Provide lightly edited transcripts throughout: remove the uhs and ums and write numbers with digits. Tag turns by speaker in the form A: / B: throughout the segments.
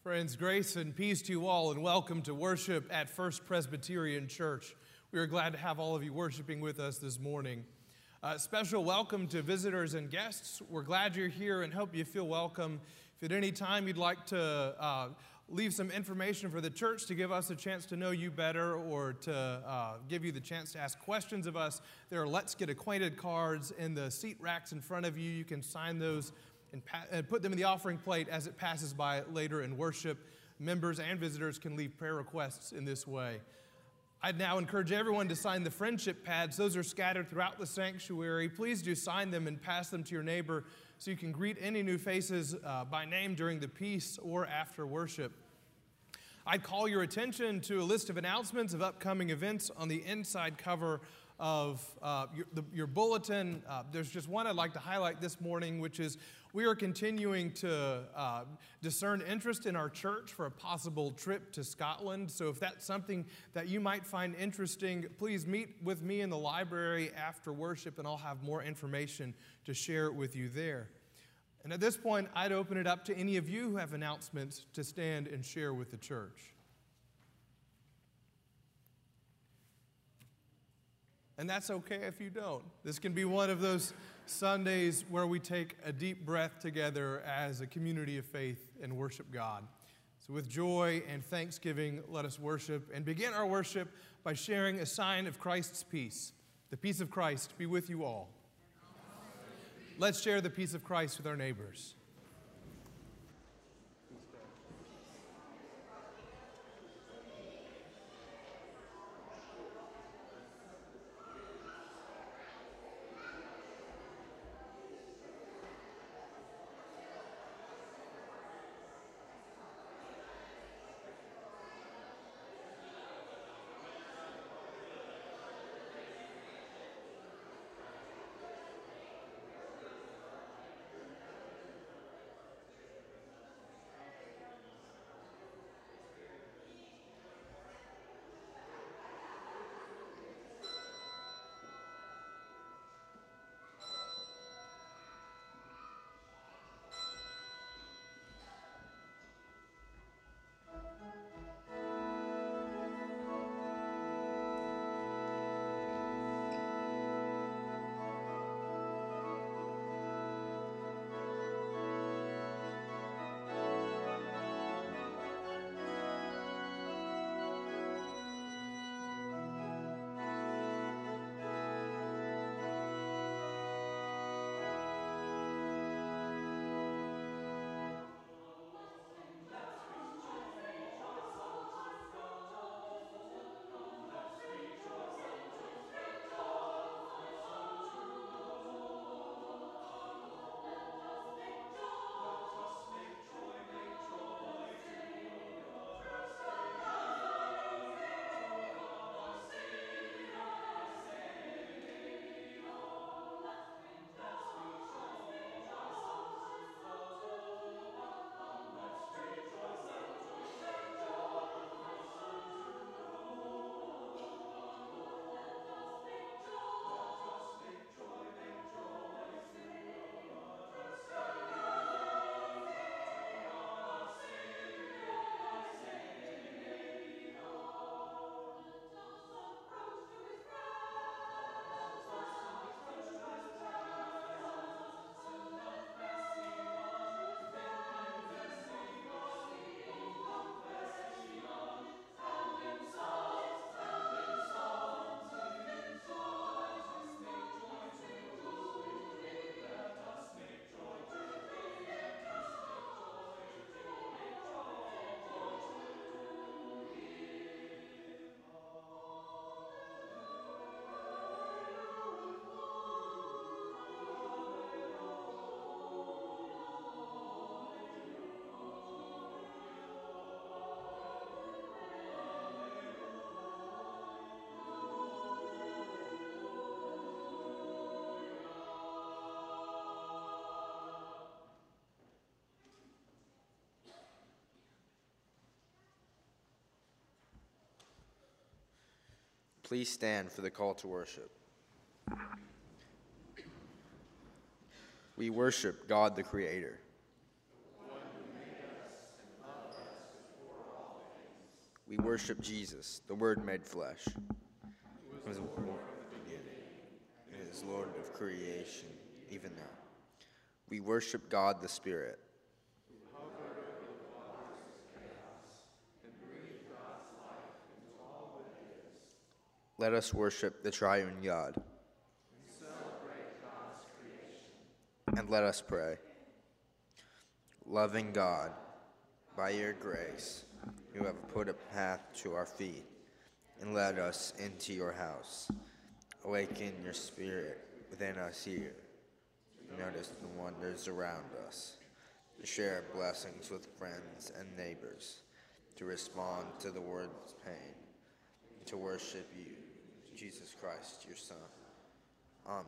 A: Friends, grace and peace to you all, and welcome to worship at First Presbyterian Church. We are glad to have all of you worshiping with us this morning. Special welcome to visitors and guests. We're glad you're here and hope you feel welcome. If at any time you'd like to leave some information for the church to give us a chance to know you better or to give you the chance to ask questions of us, there are Let's Get Acquainted cards in the seat racks in front of you. You can sign those and put them in the offering plate as it passes by later in worship. Members and visitors can leave prayer requests in this way. I'd now encourage everyone to sign the friendship pads. Those are scattered throughout the sanctuary. Please do sign them and pass them to your neighbor so you can greet any new faces by name during the peace or after worship. I'd call your attention to a list of announcements of upcoming events on the inside cover of your bulletin. There's just one I'd like to highlight this morning, which is we are continuing to discern interest in our church for a possible trip to Scotland. So if that's something that you might find interesting, please meet with me in the library after worship, and I'll have more information to share with you there. And at this point, I'd open it up to any of you who have announcements to stand and share with the church. And that's okay if you don't. This can be one of those Sundays where we take a deep breath together as a community of faith and worship God. So with joy and thanksgiving, let us worship and begin our worship by sharing a sign of Christ's peace. The peace of Christ be with you all. Let's share the peace of Christ with our neighbors.
B: Please stand for the call to worship. We worship God the Creator.
C: One who made us and loved us
B: We worship Jesus, the Word made flesh, who is born from the beginning, and is Lord of creation, even now. We worship God the Spirit. Let us worship the triune God. And let us pray. Loving God, by your grace, you have put a path to our feet and led us into your house. Awaken your spirit within us here. Notice the wonders around us. To share blessings with friends and neighbors. To respond to the word's pain. To worship you, Jesus Christ, your Son. Amen.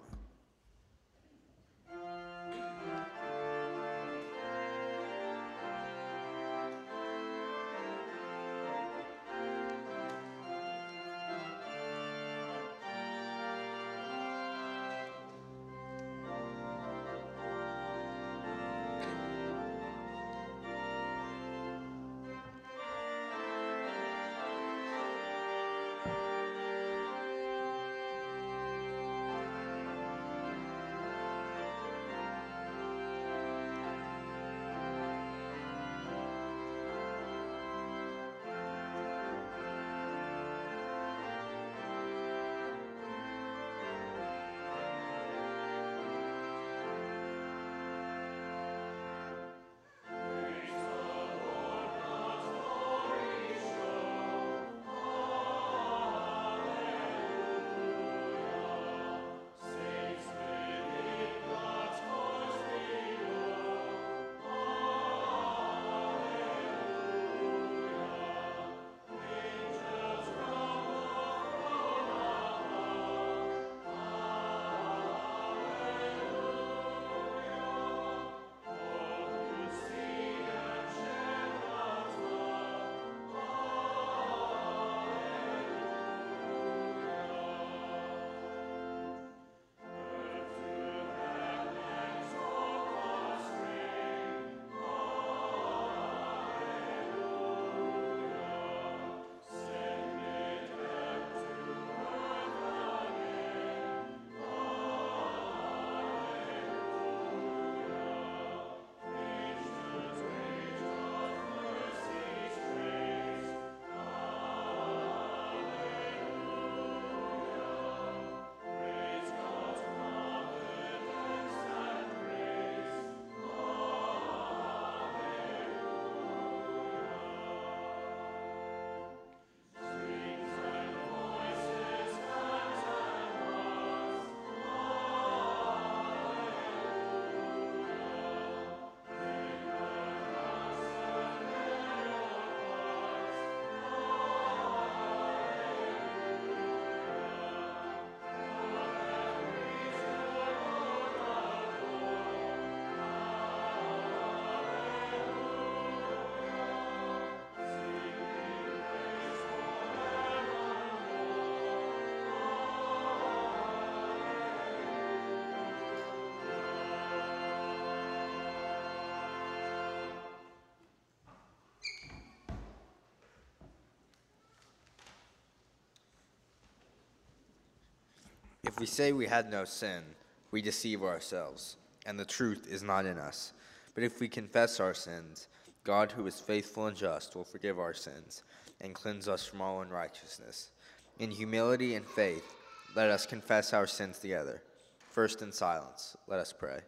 B: If we say we had no sin, we deceive ourselves, and the truth is not in us. But if we confess our sins, God, who is faithful and just, will forgive our sins and cleanse us from all unrighteousness. In humility and faith, let us confess our sins together. First in silence, let us pray.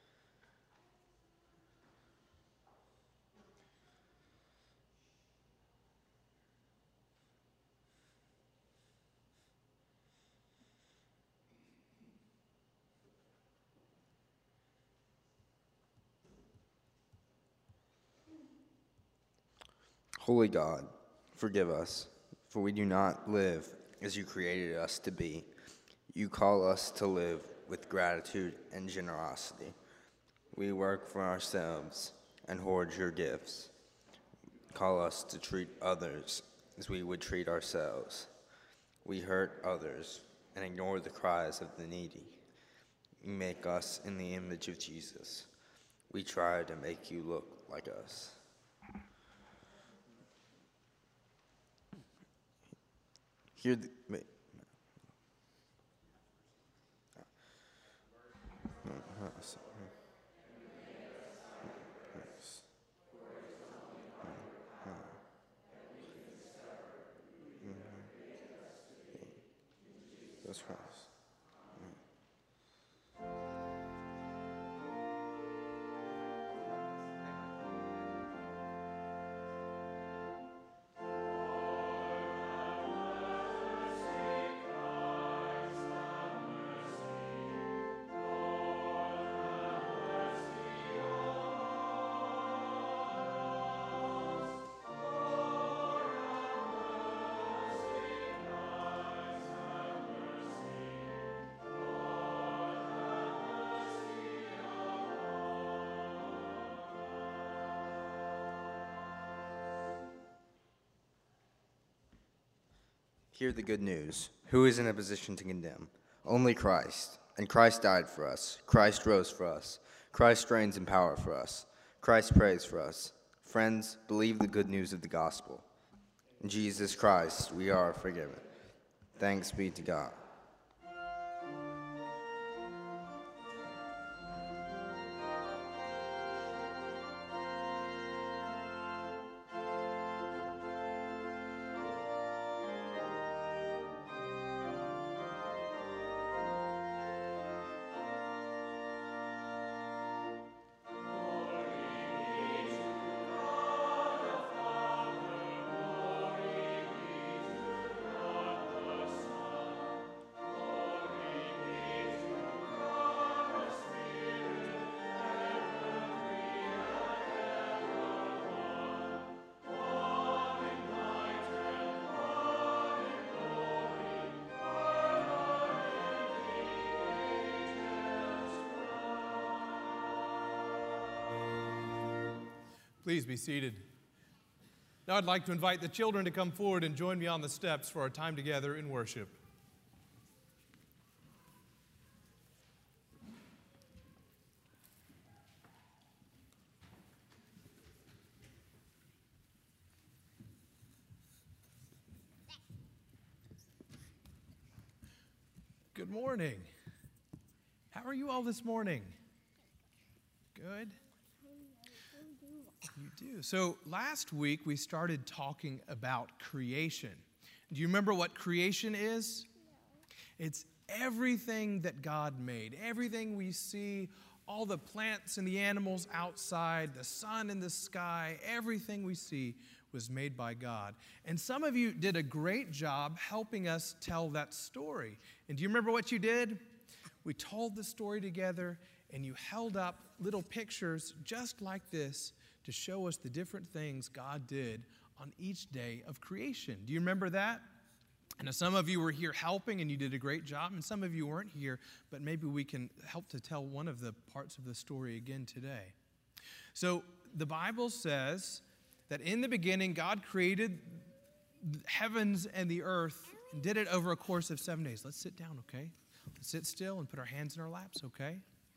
B: Holy God, forgive us, for we do not live as you created us to be. You call us to live with gratitude and generosity. We work for ourselves and hoard your gifts. Call us to treat others as we would treat ourselves. We hurt others and ignore the cries of the needy. You make us in the image of Jesus. We try to make you look like us. Hear the... Wait. Jesus Christ. Hear the good news. Who is in a position to condemn? Only Christ. And Christ died for us. Christ rose for us. Christ reigns in power for us. Christ prays for us. Friends, believe the good news of the gospel. In Jesus Christ, we are forgiven. Thanks be to God.
A: Please be seated. Now I'd like to invite the children to come forward and join me on the steps for our time together in worship. Good morning. How are you all this morning? Good? You do. So last week we started talking about creation. Do you remember what creation is? No. It's everything that God made. Everything we see, all the plants and the animals outside, the sun in the sky, everything we see was made by God. And some of you did a great job helping us tell that story. And do you remember what you did? We told the story together, and you held up little pictures just like this to show us the different things God did on each day of creation. Do you remember that? And some of you were here helping, and you did a great job, and some of you weren't here, but maybe we can help to tell one of the parts of the story again today. So the Bible says that in the beginning, God created the heavens and the earth and did it over a course of 7 days. Let's sit down, okay? Let's sit still and put our hands in our laps, okay?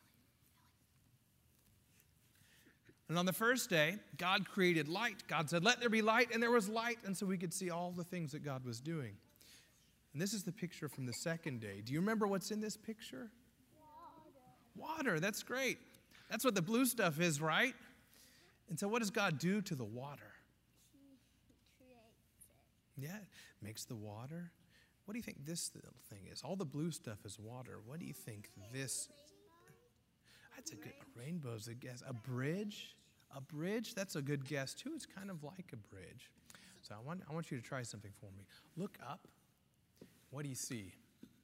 A: And on the first day, God created light. God said, "Let there be light," and there was light, and so we could see all the things that God was doing. And this is the picture from the second day. Do you remember what's in this picture? Water. That's great. That's what the blue stuff is, right? And so what does God do to the water?
C: He creates it.
A: Yeah, makes the water. What do you think this little thing is? All the blue stuff is water. What do you think this? That's a good, a rainbow's a guess. A bridge? A bridge? That's a good guess, too. It's kind of like a bridge. So I want you to try something for me. Look up. What do you see?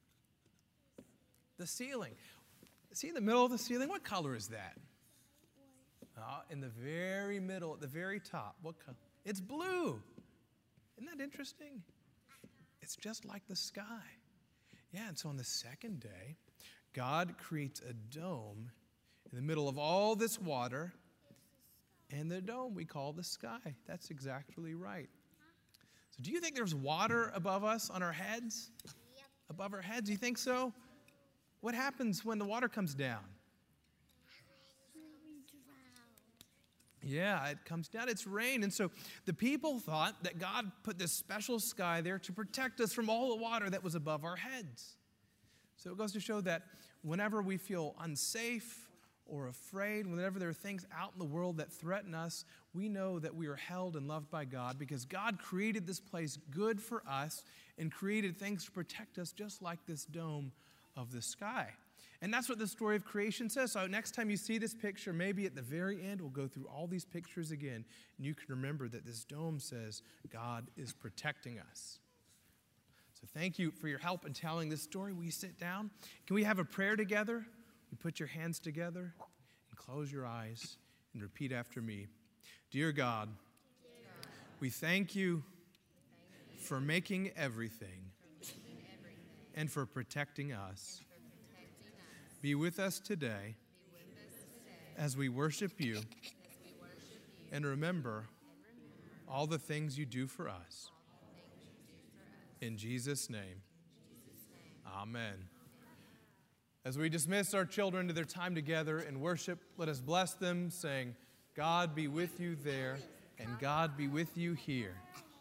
A: The ceiling. See in the middle of the ceiling? What color is that? In the very middle, at the very top. What color? It's blue. Isn't that interesting? It's just like the sky. Yeah, and so on the second day, God creates a dome in the middle of all this water, and the dome we call the sky. That's exactly right. So do you think there's water above us on our heads?
C: Yep.
A: Above our heads? You think so? What happens when the water comes down?
C: We drown.
A: Yeah, it comes down. It's rain. And so the people thought that God put this special sky there to protect us from all the water that was above our heads. So it goes to show that whenever we feel unsafe or afraid, whenever there are things out in the world that threaten us, we know that we are held and loved by God because God created this place good for us and created things to protect us just like this dome of the sky. And that's what the story of creation says. So next time you see this picture, maybe at the very end, we'll go through all these pictures again, and you can remember that this dome says God is protecting us. So thank you for your help in telling this story. Will you sit down? Can we have a prayer together? You put your hands together and close your eyes and repeat after me. Dear God, we thank you for making everything and for protecting us. Be with us today as we worship you and remember all the things you do for us. In Jesus' name, amen. As we dismiss our children to their time together in worship, let us bless them, saying, God be with you there, and God be with you here.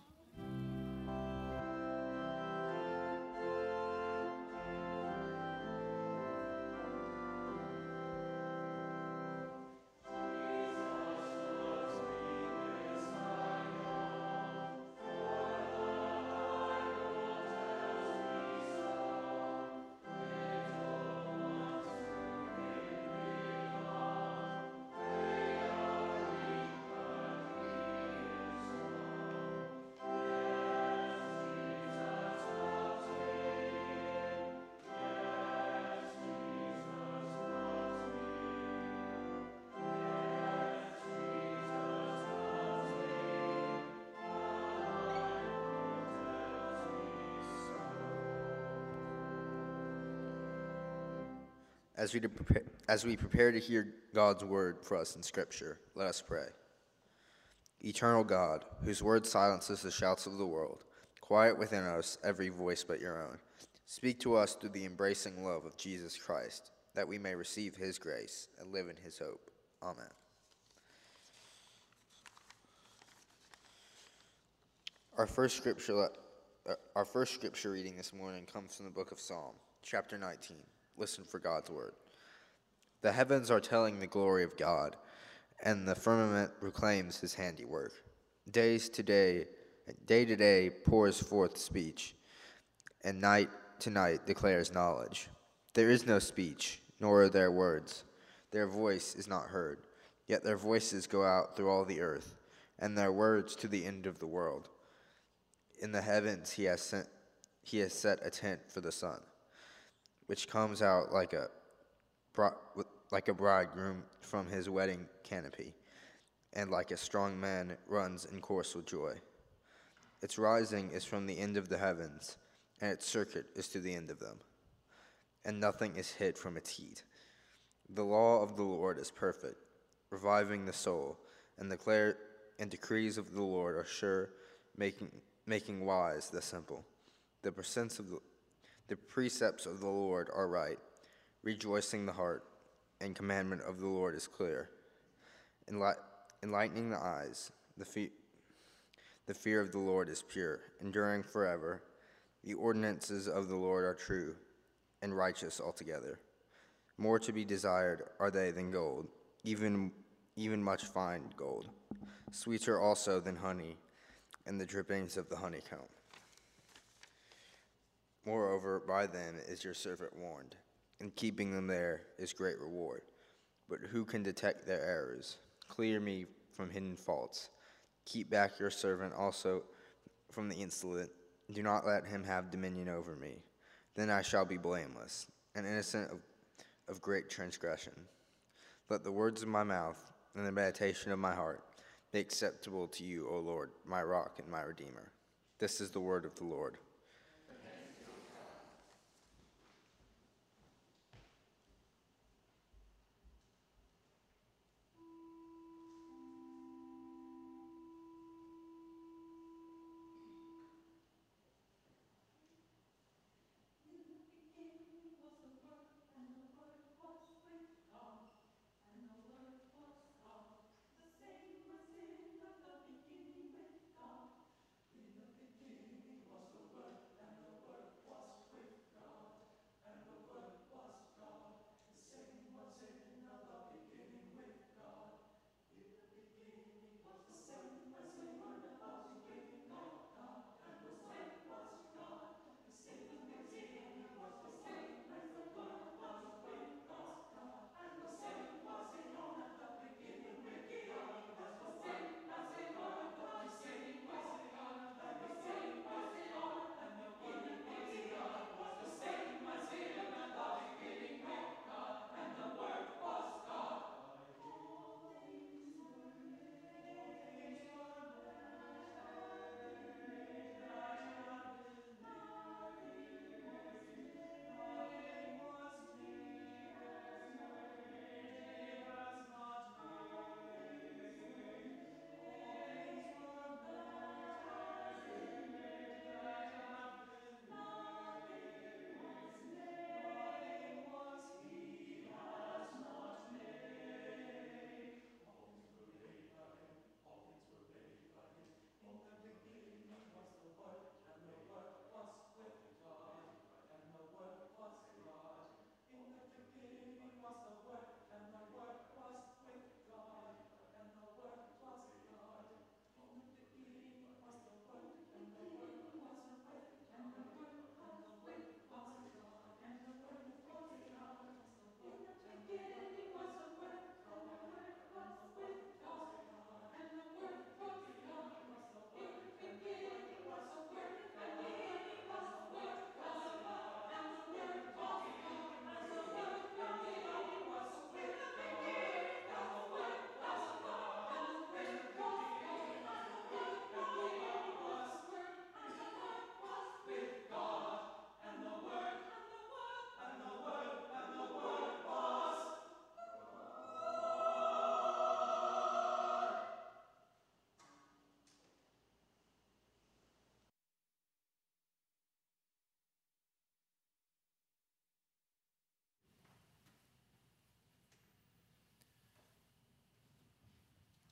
B: As we prepare to hear God's word for us in Scripture, let us pray. Eternal God, whose word silences the shouts of the world, quiet within us every voice but your own. Speak to us through the embracing love of Jesus Christ, that we may receive his grace and live in his hope. Amen. Our first scripture reading this morning comes from the book of Psalm, chapter 19. Listen for God's word. The heavens are telling the glory of God, and the firmament proclaims his handiwork. Day to day pours forth speech, and night to night declares knowledge. There is no speech, nor are there words. Their voice is not heard, yet their voices go out through all the earth, and their words to the end of the world. In the heavens he has set a tent for the sun, which comes out like a bridegroom from his wedding canopy, and like a strong man runs in course with joy. Its rising is from the end of the heavens, and its circuit is to the end of them, and nothing is hid from its heat. The law of the Lord is perfect, reviving the soul, and decrees of the Lord are sure, making wise the simple. The precepts of the Lord are right, rejoicing the heart, and commandment of the Lord is clear, enlightening the eyes. The fear of the Lord is pure, enduring forever. The ordinances of the Lord are true and righteous altogether. More to be desired are they than gold, even much fine gold, sweeter also than honey and the drippings of the honeycomb. Moreover, by them is your servant warned, and keeping them there is great reward. But who can detect their errors? Clear me from hidden faults. Keep back your servant also from the insolent. Do not let him have dominion over me. Then I shall be blameless, and innocent of great transgression. Let the words of my mouth and the meditation of my heart be acceptable to you, O Lord, my rock and my redeemer. This is the word of the Lord.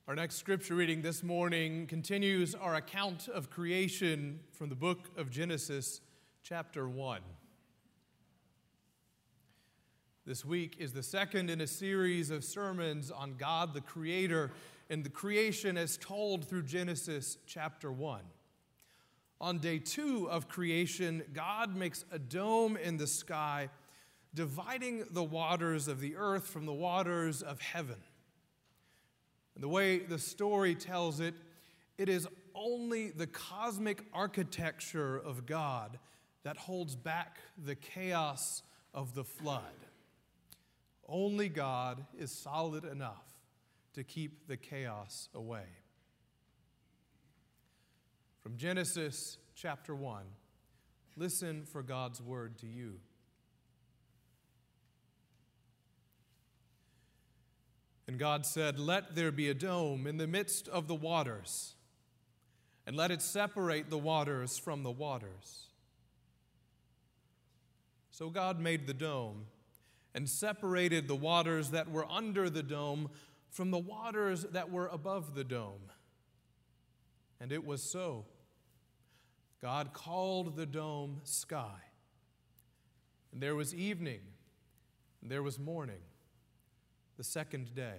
A: Our next scripture reading this morning continues our account of creation from the book of Genesis, chapter 1. This week is the second in a series of sermons on God the Creator and the creation as told through Genesis chapter 1. On day 2 of creation, God makes a dome in the sky, dividing the waters of the earth from the waters of heaven. And the way the story tells it, it is only the cosmic architecture of God that holds back the chaos of the flood. Only God is solid enough to keep the chaos away. From Genesis chapter 1, listen for God's word to you. And God said, "Let there be a dome in the midst of the waters, and let it separate the waters from the waters." So God made the dome and separated the waters that were under the dome from the waters that were above the dome. And it was so. God called the dome sky. And there was evening, and there was morning, the second day.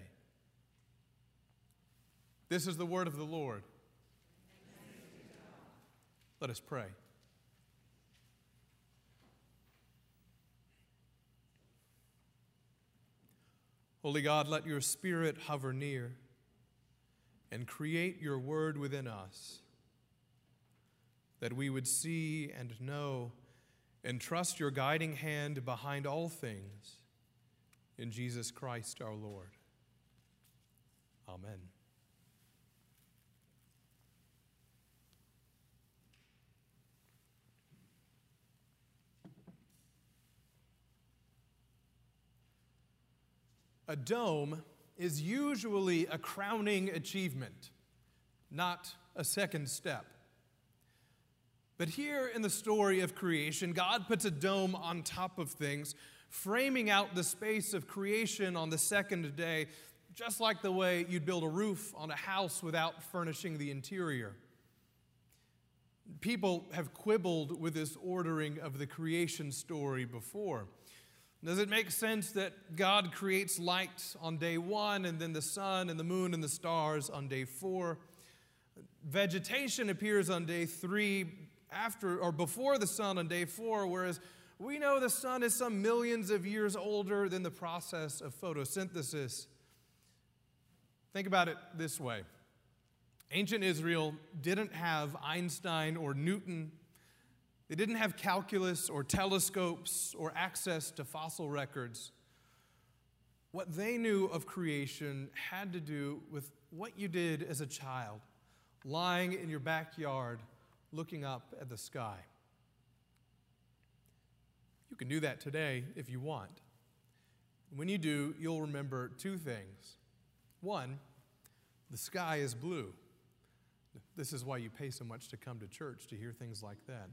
A: This is the word of the Lord. Let us pray. Holy God, let your Spirit hover near and create your word within us, that we would see and know and trust your guiding hand behind all things. In Jesus Christ our Lord. Amen. A dome is usually a crowning achievement, not a second step. But here in the story of creation, God puts a dome on top of things, framing out the space of creation on the second day, just like the way you'd build a roof on a house without furnishing the interior. People have quibbled with this ordering of the creation story before. Does it make sense that God creates light on day 1 and then the sun and the moon and the stars on day 4? Vegetation appears on day 3 after or before the sun on day 4, whereas we know the sun is some millions of years older than the process of photosynthesis. Think about it this way. Ancient Israel didn't have Einstein or Newton. They didn't have calculus or telescopes or access to fossil records. What they knew of creation had to do with what you did as a child, lying in your backyard, looking up at the sky. You can do that today if you want. When you do, you'll remember 2 things. 1, the sky is blue. This is why you pay so much to come to church, to hear things like that.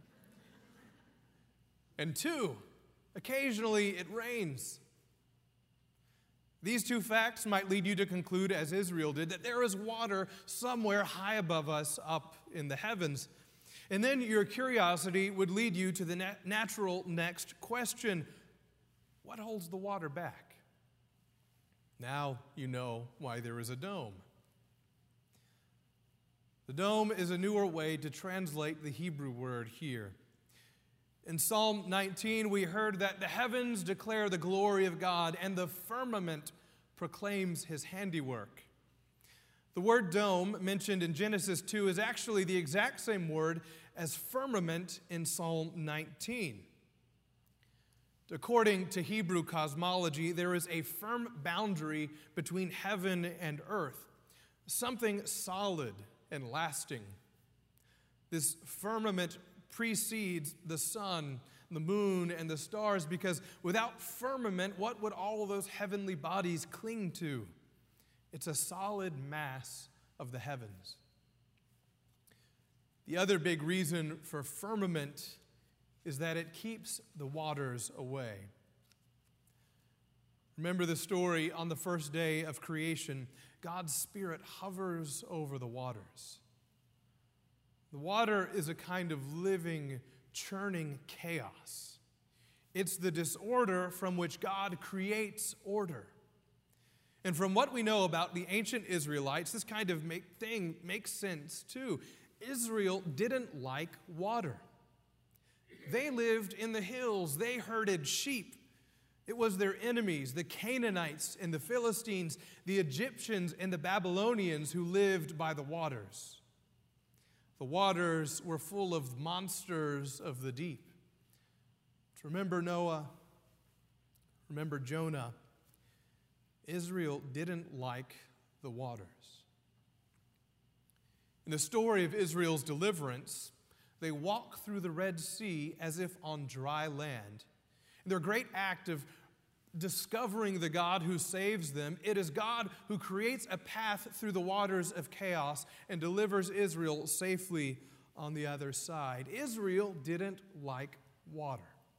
A: And 2, occasionally it rains. These 2 facts might lead you to conclude, as Israel did, that there is water somewhere high above us up in the heavens. And then your curiosity would lead you to the natural next question: what holds the water back? Now you know why there is a dome. The dome is a newer way to translate the Hebrew word here. In Psalm 19, we heard that the heavens declare the glory of God, and the firmament proclaims his handiwork. The word dome mentioned in Genesis 2 is actually the exact same word as firmament in Psalm 19. According to Hebrew cosmology, there is a firm boundary between heaven and earth, something solid and lasting. This firmament precedes the sun, the moon, and the stars, because without firmament, what would all of those heavenly bodies cling to? It's a solid mass of the heavens. The other big reason for firmament is that it keeps the waters away. Remember the story on the first day of creation. God's Spirit hovers over the waters. The water is a kind of living, churning chaos. It's the disorder from which God creates order. And from what we know about the ancient Israelites, this kind of thing makes sense too. Israel didn't like water. They lived in the hills. They herded sheep. It was their enemies, the Canaanites and the Philistines, the Egyptians and the Babylonians who lived by the waters. The waters were full of monsters of the deep. Remember Noah? Remember Jonah? Israel didn't like the waters. In the story of Israel's deliverance, they walk through the Red Sea as if on dry land. In their great act of discovering the God who saves them, it is God who creates a path through the waters of chaos and delivers Israel safely on the other side. Israel didn't like water.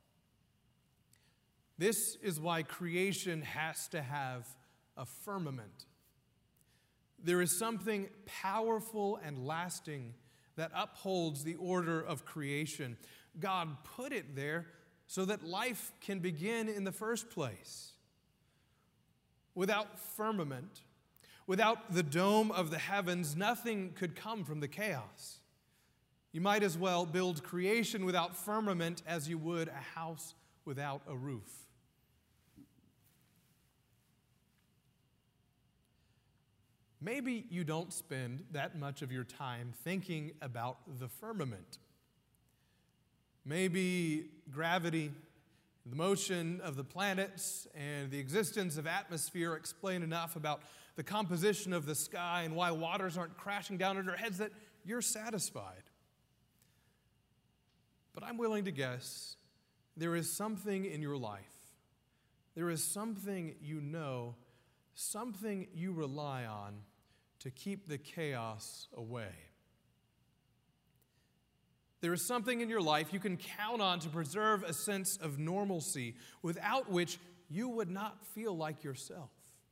A: This is why creation has to have a firmament. There is something powerful and lasting that upholds the order of creation. God put it there so that life can begin in the first place. Without firmament, without the dome of the heavens, nothing could come from the chaos. You might as well build creation without firmament as you would a house without a roof. Maybe you don't spend that much of your time thinking about the firmament. Maybe gravity, the motion of the planets, and the existence of atmosphere explain enough about the composition of the sky and why waters aren't crashing down on our heads that you're satisfied. But I'm willing to guess there is something in your life, there is something you know, something you rely on to keep the chaos away. There is something in your life you can count on to preserve a sense of normalcy, without which you would not feel like yourself.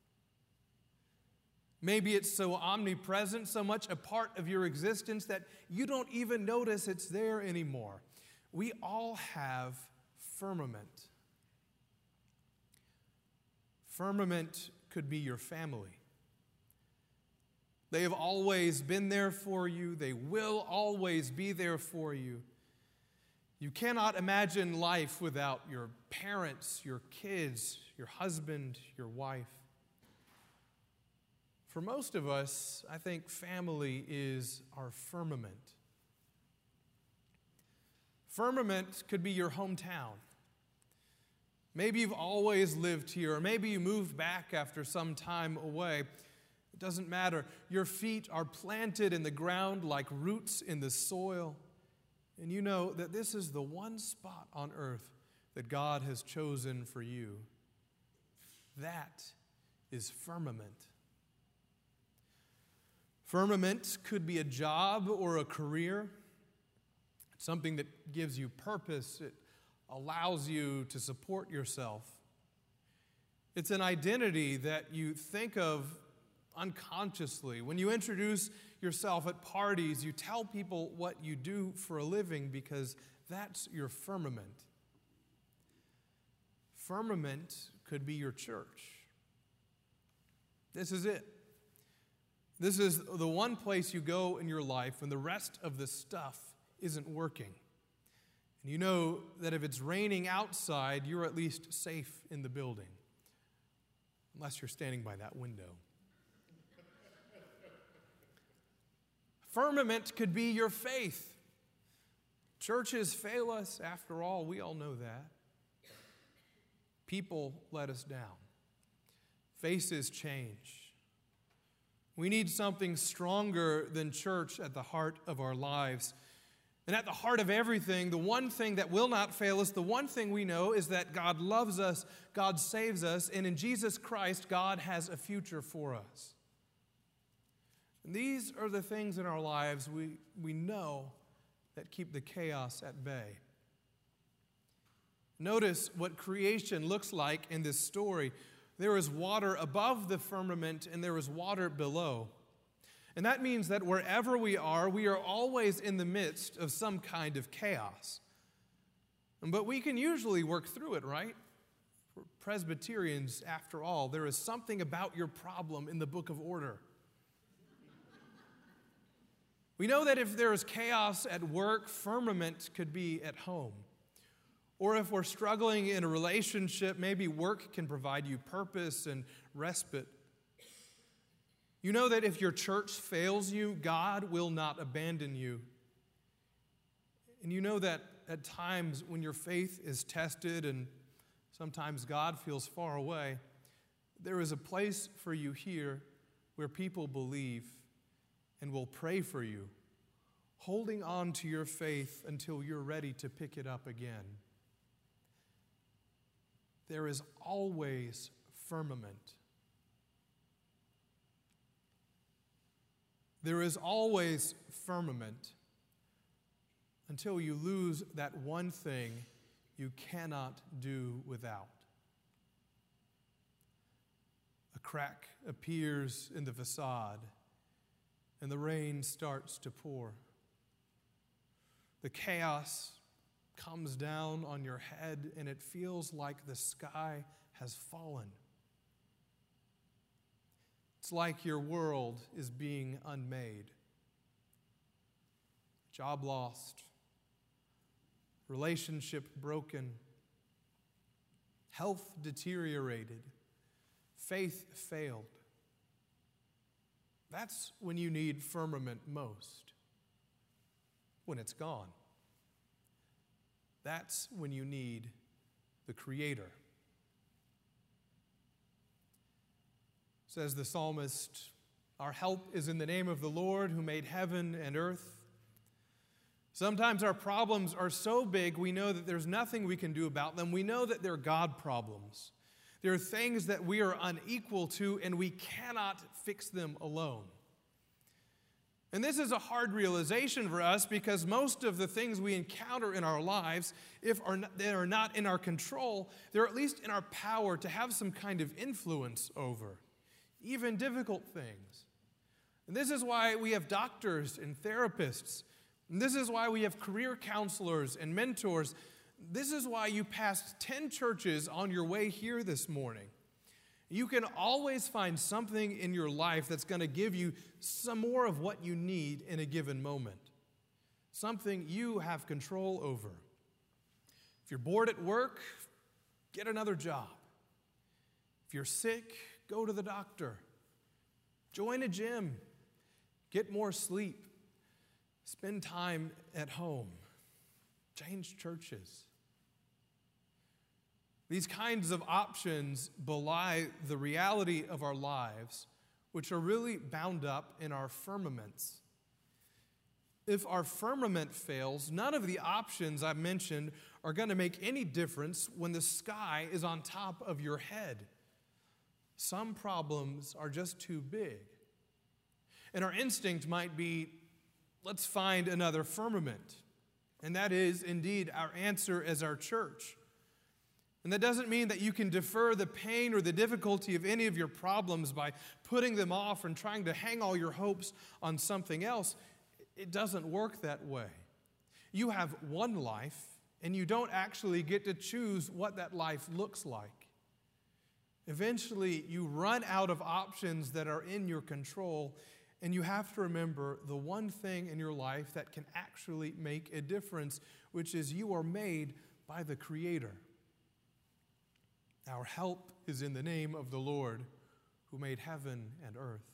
A: Maybe it's so omnipresent, so much a part of your existence that you don't even notice it's there anymore. We all have firmament. Firmament could be your family. They have always been there for you. They will always be there for you. You cannot imagine life without your parents, your kids, your husband, your wife. For most of us, I think family is our firmament. Firmament could be your hometown. Maybe you've always lived here, or maybe you moved back after some time away. It doesn't matter. Your feet are planted in the ground like roots in the soil. And you know that this is the one spot on earth that God has chosen for you. That is firmament. Firmament could be a job or a career. It's something that gives you purpose. It allows you to support yourself. It's an identity that you think of unconsciously. When you introduce yourself at parties, you tell people what you do for a living because that's your firmament. Firmament could be your church. This is it. This is the one place you go in your life when the rest of the stuff isn't working. And you know that if it's raining outside, you're at least safe in the building, unless you're standing by that window. Firmament could be your faith. Churches fail us, after all, we all know that. People let us down. Faces change. We need something stronger than church at the heart of our lives. And at the heart of everything, the one thing that will not fail us, the one thing we know is that God loves us, God saves us, and in Jesus Christ, God has a future for us. And these are the things in our lives we know that keep the chaos at bay. Notice what creation looks like in this story. There is water above the firmament and there is water below. And that means that wherever we are always in the midst of some kind of chaos. But we can usually work through it, right? For Presbyterians, after all, there is something about your problem in the book of order. We know that if there is chaos at work, firmament could be at home. Or if we're struggling in a relationship, maybe work can provide you purpose and respite. You know that if your church fails you, God will not abandon you. And you know that at times when your faith is tested and sometimes God feels far away, there is a place for you here where people believe and will pray for you, holding on to your faith until you're ready to pick it up again. There is always firmament. There is always firmament until you lose that one thing you cannot do without. A crack appears in the facade, and the rain starts to pour. The chaos comes down on your head, and it feels like the sky has fallen. It's like your world is being unmade. Job lost, relationship broken, health deteriorated, faith failed. That's when you need firmament most, when it's gone. That's when you need the Creator. Says the psalmist, our help is in the name of the Lord who made heaven and earth. Sometimes our problems are so big we know that there's nothing we can do about them. We know that they're God problems. There are things that we are unequal to and we cannot fix them alone. And this is a hard realization for us because most of the things we encounter in our lives, if they are not in our control, they're at least in our power to have some kind of influence over, even difficult things. And this is why we have doctors and therapists. And this is why we have career counselors and mentors. This is why you passed 10 churches on your way here this morning. You can always find something in your life that's going to give you some more of what you need in a given moment. Something you have control over. If you're bored at work, get another job. If you're sick, go to the doctor. Join a gym. Get more sleep. Spend time at home. Change churches. These kinds of options belie the reality of our lives, which are really bound up in our firmaments. If our firmament fails, none of the options I've mentioned are going to make any difference when the sky is on top of your head. Some problems are just too big. And our instinct might be, let's find another firmament. And that is indeed our answer as our church. And that doesn't mean that you can defer the pain or the difficulty of any of your problems by putting them off and trying to hang all your hopes on something else. It doesn't work that way. You have one life, and you don't actually get to choose what that life looks like. Eventually, you run out of options that are in your control, and you have to remember the one thing in your life that can actually make a difference, which is you are made by the Creator. Our help is in the name of the Lord who made heaven and earth.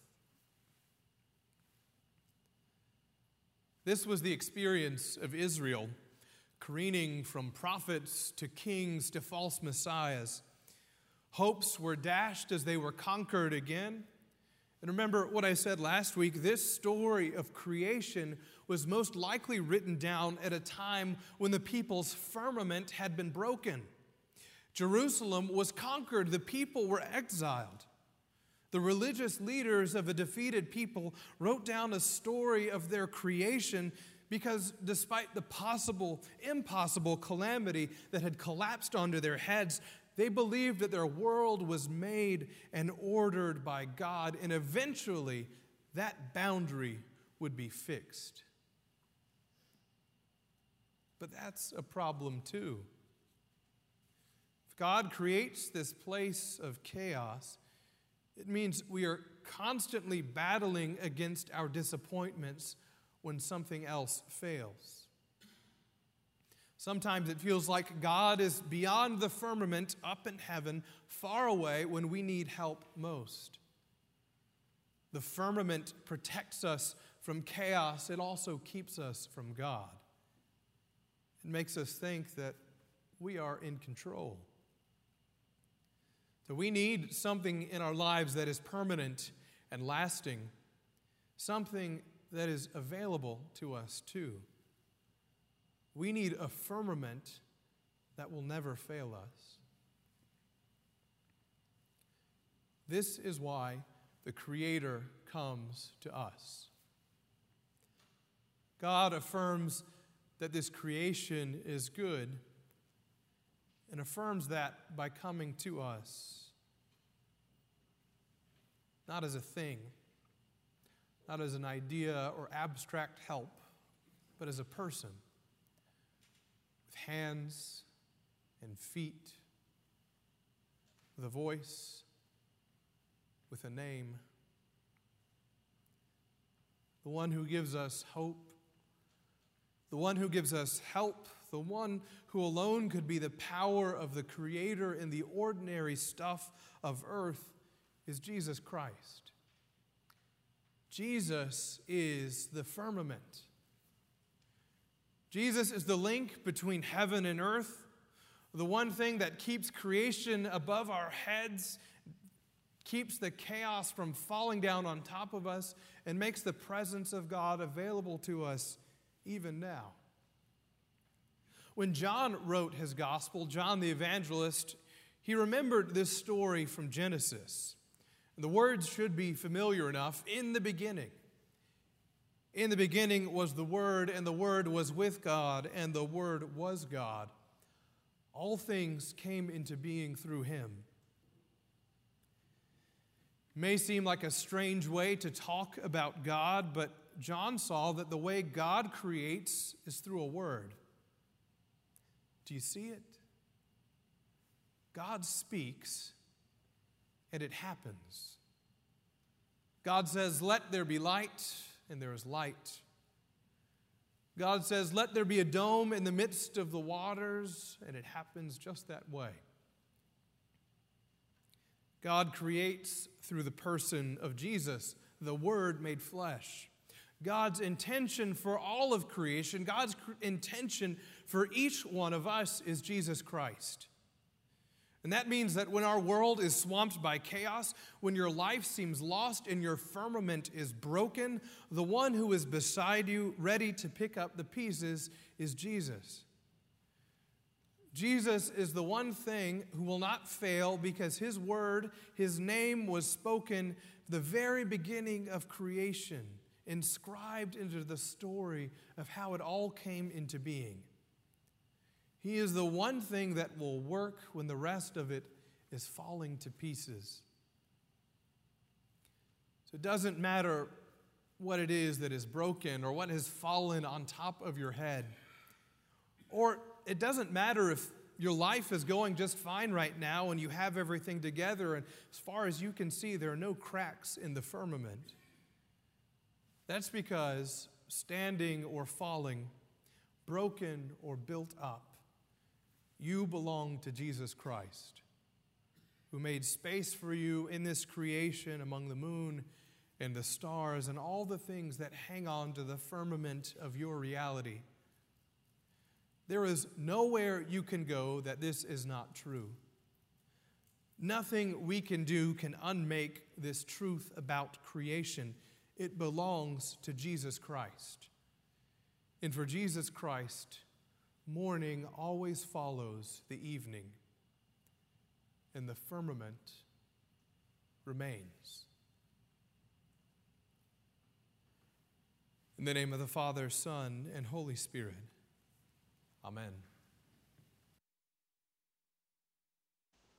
A: This was the experience of Israel, careening from prophets to kings to false messiahs. Hopes were dashed as they were conquered again. And remember what I said last week, this story of creation was most likely written down at a time when the people's firmament had been broken. Jerusalem was conquered. The people were exiled. The religious leaders of a defeated people wrote down a story of their creation because despite the impossible calamity that had collapsed onto their heads, They believed that their world was made and ordered by God, and eventually that boundary would be fixed. But that's a problem too. If God creates this place of chaos, it means we are constantly battling against our disappointments when something else fails. Sometimes it feels like God is beyond the firmament, up in heaven, far away when we need help most. The firmament protects us from chaos. It also keeps us from God. It makes us think that we are in control. So we need something in our lives that is permanent and lasting, something that is available to us too. We need a firmament that will never fail us. This is why the Creator comes to us. God affirms that this creation is good and affirms that by coming to us, not as a thing, not as an idea or abstract help, but as a person with hands and feet, with a voice, with a name. The one who gives us hope, the one who gives us help, the one who alone could be the power of the Creator in the ordinary stuff of earth is Jesus Christ. Jesus is the firmament. Jesus is the link between heaven and earth, the one thing that keeps creation above our heads, keeps the chaos from falling down on top of us, and makes the presence of God available to us even now. When John wrote his gospel, John the evangelist, he remembered this story from Genesis. The words should be familiar enough. In the beginning was the Word, and the Word was with God, and the Word was God. All things came into being through Him. It may seem like a strange way to talk about God, but John saw that the way God creates is through a word. Do you see it? God speaks, and it happens. God says, "Let there be light," and there is light. God says, "Let there be a dome in the midst of the waters," and it happens just that way. God creates through the person of Jesus, the Word made flesh. God's intention for all of creation, God's intention for each one of us is Jesus Christ. And that means that when our world is swamped by chaos, when your life seems lost and your firmament is broken, the one who is beside you, ready to pick up the pieces, is Jesus. Jesus is the one thing who will not fail because His word, His name was spoken the very beginning of creation, inscribed into the story of how it all came into being. He is the one thing that will work when the rest of it is falling to pieces. So it doesn't matter what it is that is broken or what has fallen on top of your head. Or it doesn't matter if your life is going just fine right now and you have everything together and as far as you can see, there are no cracks in the firmament. That's because standing or falling, broken or built up, you belong to Jesus Christ, who made space for you in this creation among the moon and the stars and all the things that hang on to the firmament of your reality. There is nowhere you can go that this is not true. Nothing we can do can unmake this truth about creation. It belongs to Jesus Christ. And for Jesus Christ, morning always follows the evening, and the firmament remains. In the name of the Father, Son, and Holy Spirit. Amen.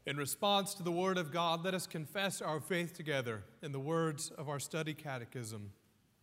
A: In response to the Word of God, let us confess our faith together in the words of our study catechism.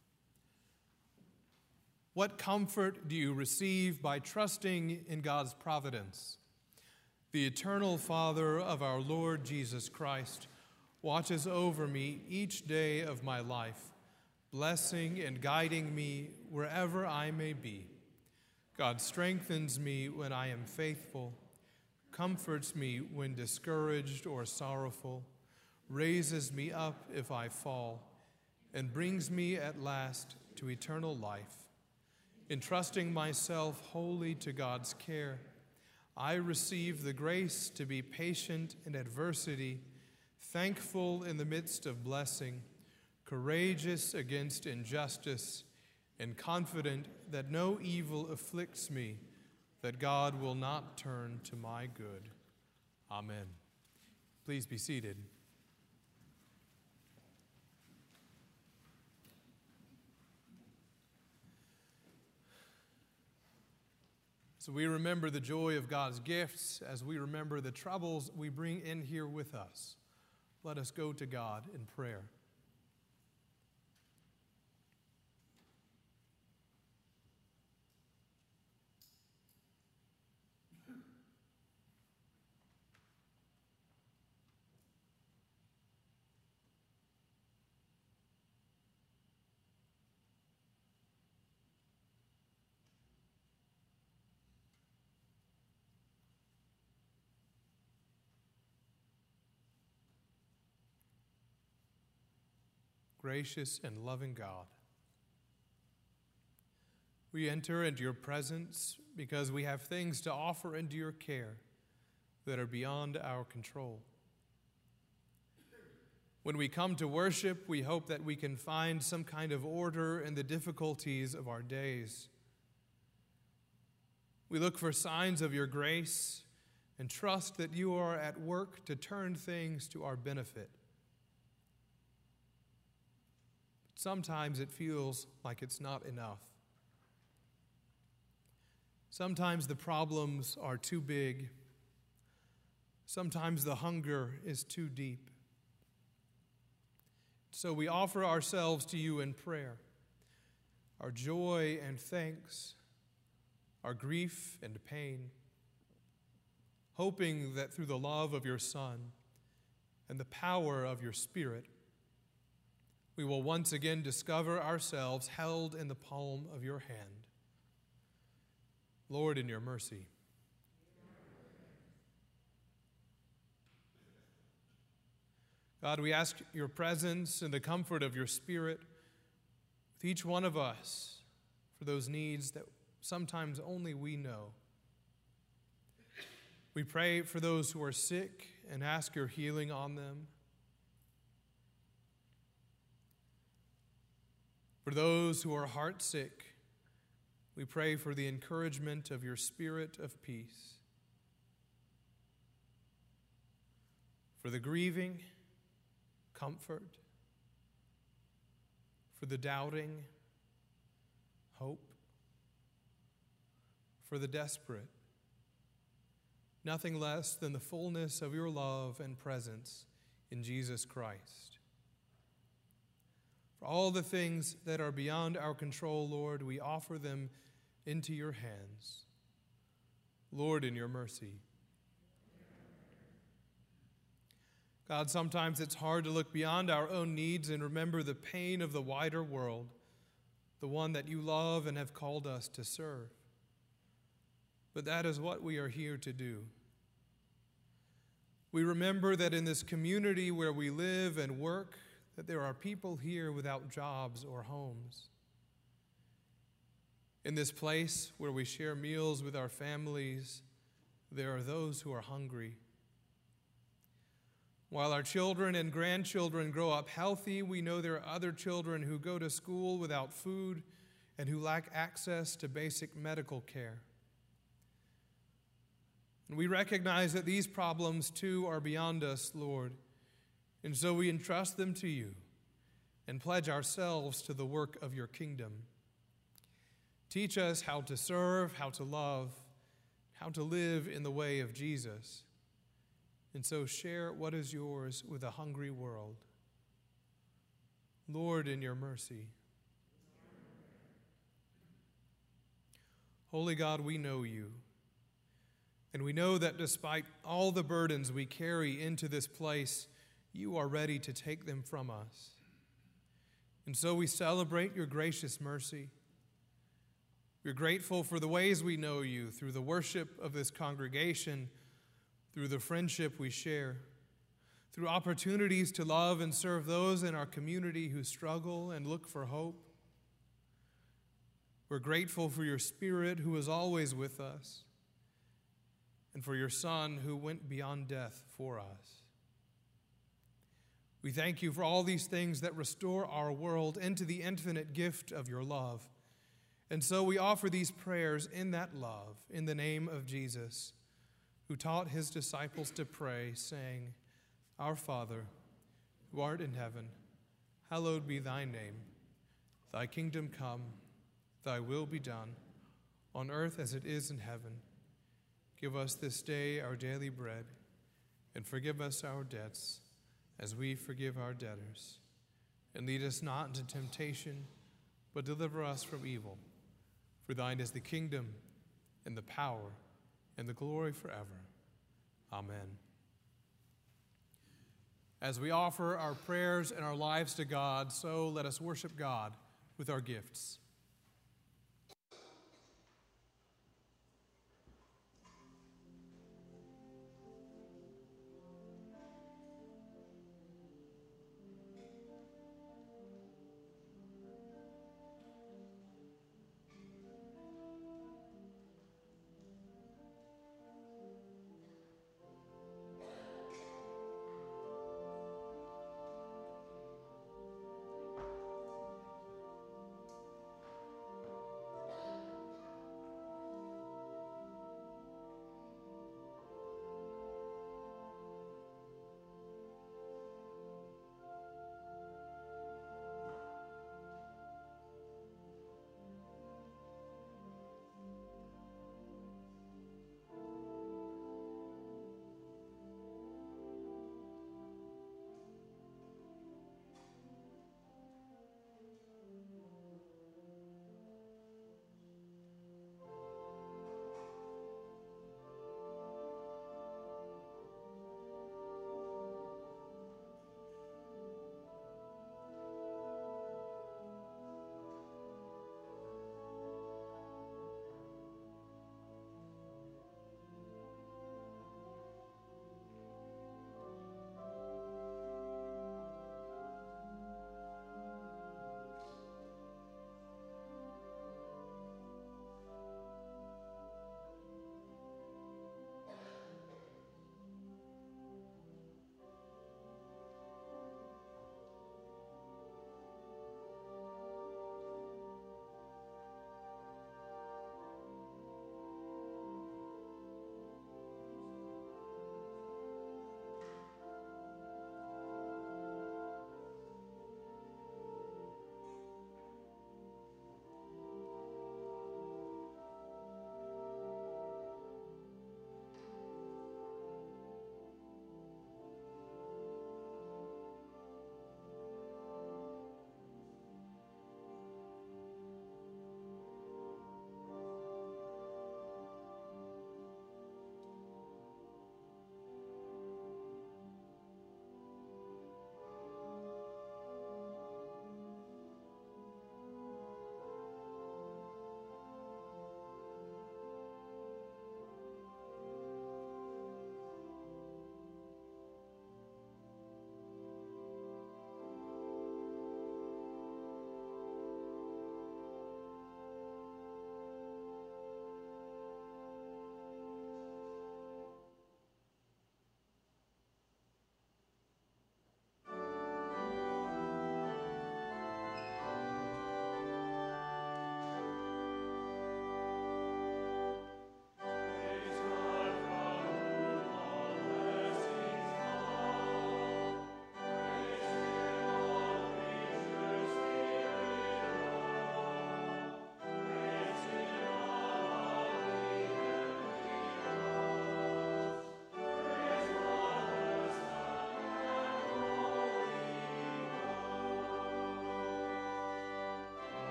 A: What comfort do you receive by trusting in God's providence? The eternal Father of our Lord Jesus Christ watches over me each day of my life, blessing and guiding me wherever I may be. God strengthens me when I am faithful, comforts me when discouraged or sorrowful, raises me up if I fall, and brings me at last to eternal life. Entrusting myself wholly to God's care, I receive the grace to be patient in adversity, thankful in the midst of blessing, courageous against injustice, and confident that no evil afflicts me, that God will not turn to my good. Amen. Please be seated. So we remember the joy of God's gifts as we remember the troubles we bring in here with us. Let us go to God in prayer. Gracious and loving God, we enter into your presence because we have things to offer into your care that are beyond our control. When we come to worship, we hope that we can find some kind of order in the difficulties of our days. We look for signs of your grace and trust that you are at work to turn things to our benefit. Sometimes it feels like it's not enough. Sometimes the problems are too big. Sometimes the hunger is too deep. So we offer ourselves to you in prayer, our joy and thanks, our grief and pain, hoping that through the love of your Son and the power of your Spirit, we will once again discover ourselves held in the palm of your hand. Lord, in your mercy. God, we ask your presence and the comfort of your Spirit with each one of us for those needs that sometimes only we know. We pray for those who are sick and ask your healing on them. For those who are heartsick, we pray for the encouragement of your Spirit of peace. For the grieving, comfort. For the doubting, hope. For the desperate, nothing less than the fullness of your love and presence in Jesus Christ. For all the things that are beyond our control, Lord, we offer them into your hands. Lord, in your mercy. God, sometimes it's hard to look beyond our own needs and remember the pain of the wider world, the one that you love and have called us to serve. But that is what we are here to do. We remember that in this community where we live and work, that there are people here without jobs or homes. In this place where we share meals with our families, there are those who are hungry. While our children and grandchildren grow up healthy, we know there are other children who go to school without food and who lack access to basic medical care. And we recognize that these problems too are beyond us, Lord. And so we entrust them to you and pledge ourselves to the work of your kingdom. Teach us how to serve, how to love, how to live in the way of Jesus. and so share what is yours with a hungry world. Lord, in your mercy. Holy God, we know you, and we know that despite all the burdens we carry into this place, you are ready to take them from us. And so we celebrate your gracious mercy. We're grateful for the ways we know you through the worship of this congregation, through the friendship we share, through opportunities to love and serve those in our community who struggle and look for hope. We're grateful for your Spirit who is always with us, and for your Son who went beyond death for us. We thank you for all these things that restore our world into the infinite gift of your love. And so we offer these prayers in that love, in the name of Jesus, who taught his disciples to pray, saying, Our Father, who art in heaven, hallowed be thy name. Thy kingdom come, thy will be done, on earth as it is in heaven. Give us this day our daily bread, and forgive us our debts, as we forgive our debtors. And lead us not into temptation, but deliver us from evil. For thine is the kingdom, and the power, and the glory forever. Amen. As we offer our prayers and our lives to God, so let us worship God with our gifts.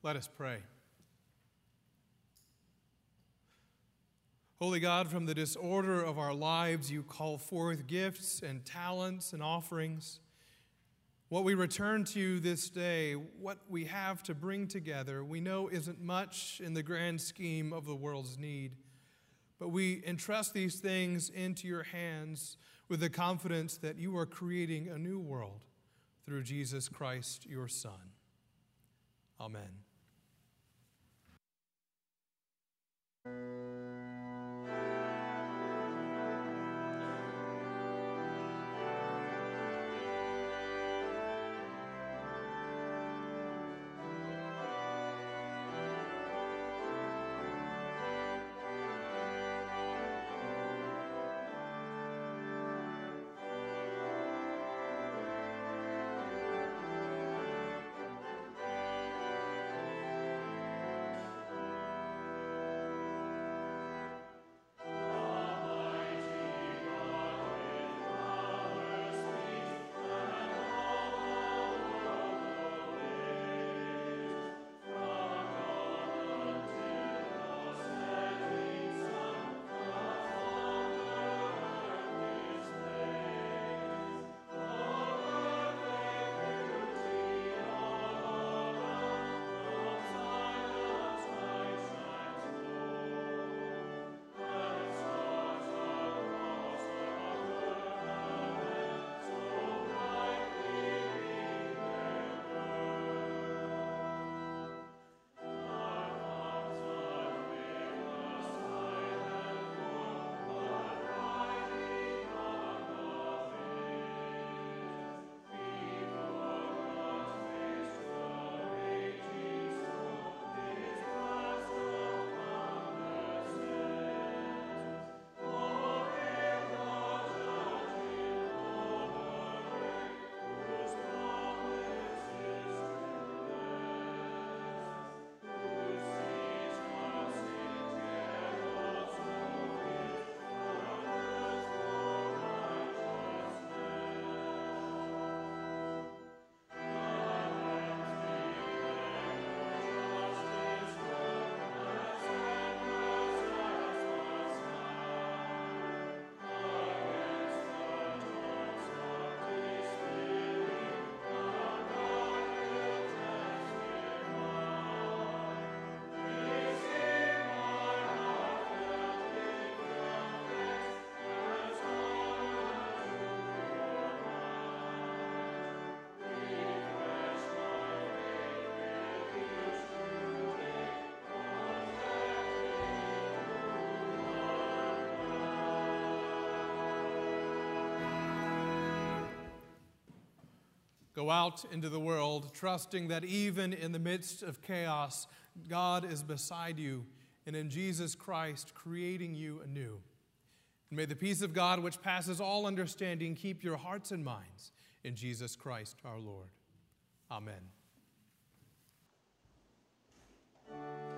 A: Let us pray. Holy God, from the disorder of our lives, you call forth gifts and talents and offerings. What we return to you this day, what we have to bring together, we know isn't much in the grand scheme of the world's need. But we entrust these things into your hands with the confidence that you are creating a new world through Jesus Christ, your Son. Amen. Go out into the world, trusting that even in the midst of chaos, God is beside you, and in Jesus Christ, creating you anew. And may the peace of God, which passes all understanding, keep your hearts and minds in Jesus Christ our Lord. Amen.